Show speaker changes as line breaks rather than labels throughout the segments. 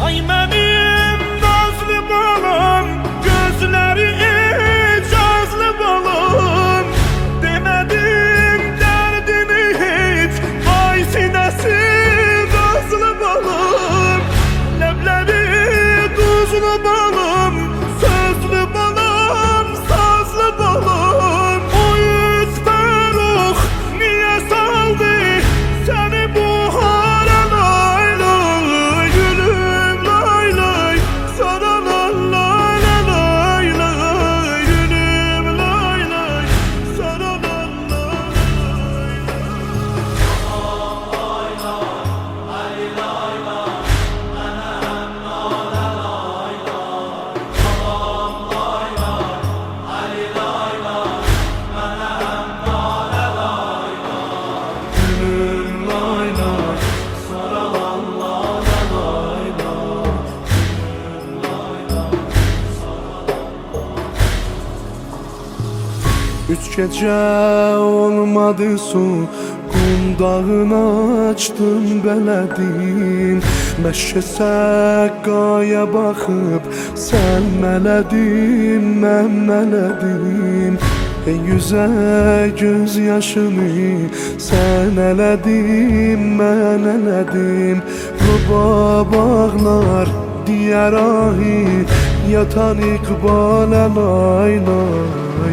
Ay benim nazlı balam, gözleri icazlı balım. Demedim derdini hiç, ay sinesi gazlı balım. Lebleri tuzlu balım, sözlü balım, sazlı balım. O yüz ferruh niye saldı seni bu hale lay lay? Gülüm lay lay, sana lay lay lay lay. Gülüm lay lay, sana lay lay
Üç gece olmadı su, qundağını açdım belədim. Məşə səqqaya baxıb sən mələdim, mən mələdim. Ey yüzə göz yaşını sən ələdin, mən ələdim. Rubab ağlar diyər ahi, yatan iqbalə lay lay.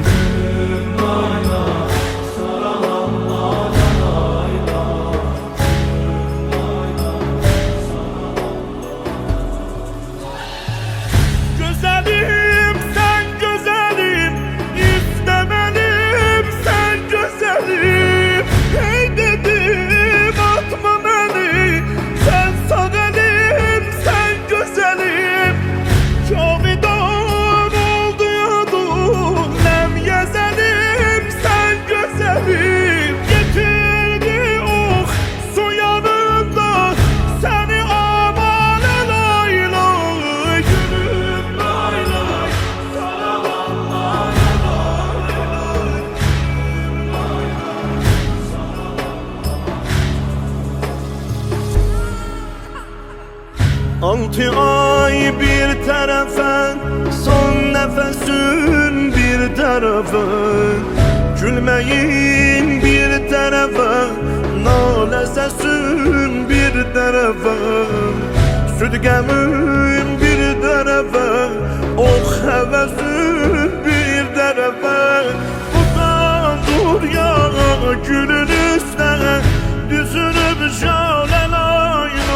Güzelim sen güzelim, istemelim sen güzelim. Hey dedim atma beni, sen sağ elim sen güzelim. Cavidan oldu yadum, nem yezelim sen güzelim. Getirdi oh su yanında seni amale lay lay. Gülüm lay lay, sana lay lay lay. Altı ay bir tarafa, son nefesin bir tarafa. Gülmeyin bir tarafa, nale sesin bir tarafa. Südgemin bir tarafa, oh hevesin bir tarafa. Uzan dur ya gülün üstüne, düzülüp şale lay lay.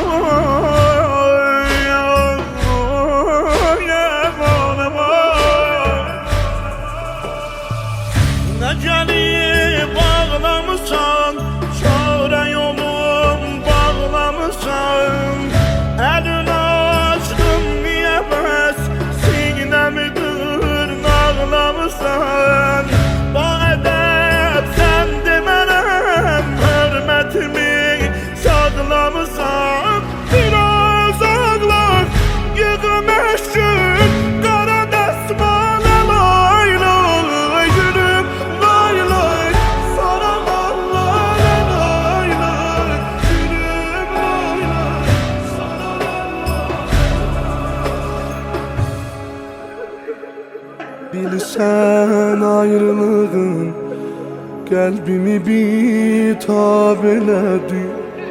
Neceli bağlamışsan, çare yolum bağlamışsan. Elini açtım diyemez, sinemi dırnağlamışsan. Ba edep sen demelem, hürmetimi saklamışsan. Biraz ağlar, yığım eşkin, kara desmane lay lay. Gülüm lay lay, sana lay lay lay. Gülüm lay lay, sana lay lay.
Bilsən ayrılığın qəlbimi bitab elədi.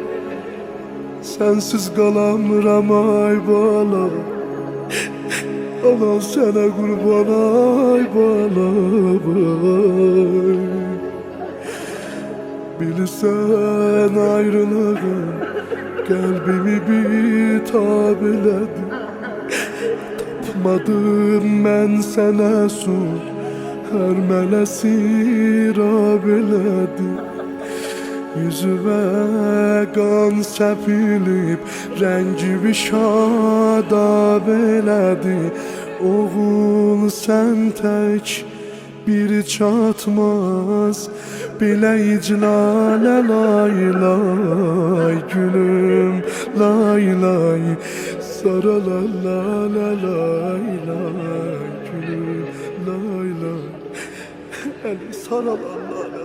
Sənsiz qalamıram ay bala, anan sənə qurban ay bala ay. Bilsən ayrılığın qəlbimi bitab elədi. Tapmadım mən sənə su, hər mələsi rab elədi. Yüzüme qan səpilib, rəngibi şadab elədi. Oğul sən tək bir çatmaz, belə iclalə lay lay. Gülüm lay lay, sara la la la lay lay. Gülüm lay lay, eli sara la la.